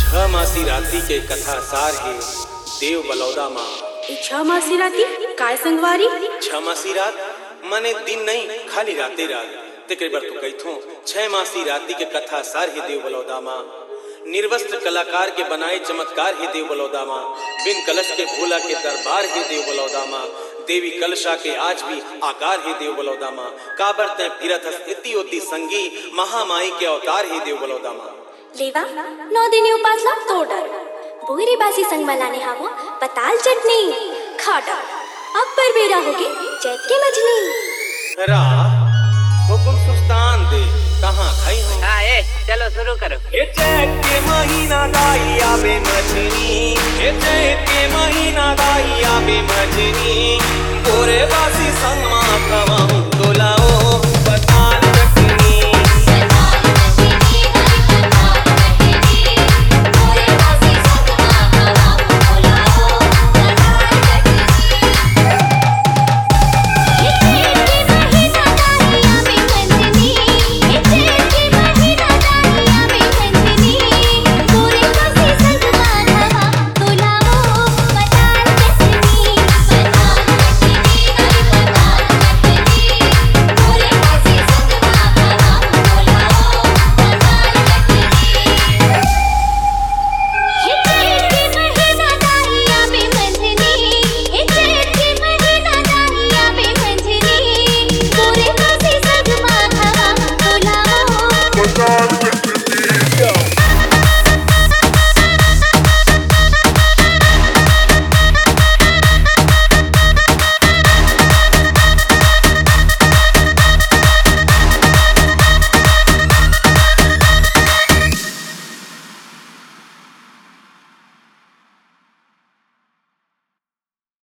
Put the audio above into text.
छह मासी राती के कथा सार है देव बलौदा माँ। छह मासी राती काय संगवारी? छह मासी रात मने दिन नहीं खाली राते रात तेरे बार तो कही थो। छह मासी राती के कथा सार है देव बलौदा माँ। निर्वस्त्र कलाकार के बनाए चमत्कार है देव बलौदा माँ। बिन कलश के भोला के दरबार है देव बलौदा माँ। देवी कलशा के आज भी आकार है देव बलौदा माँ। काबर तय फिरत इति ओति संगी महामाई के अवतार है देव बलौदा माँ। लेवा 9 दिन उपासला तो डर बोरे बासी संग मलाने हावो पताल चटनी खाड़ा अब पर बेरा होगे चैत के मजनी रा हुकुम सुस्तान दे कहाँ खाई हो। हाँ चलो शुरू करो। ये चैत के महीना दाई आवे मजनी। ये चैत के महीना दाई आवे मजनी। बोरे बासी संग माँ कमाऊं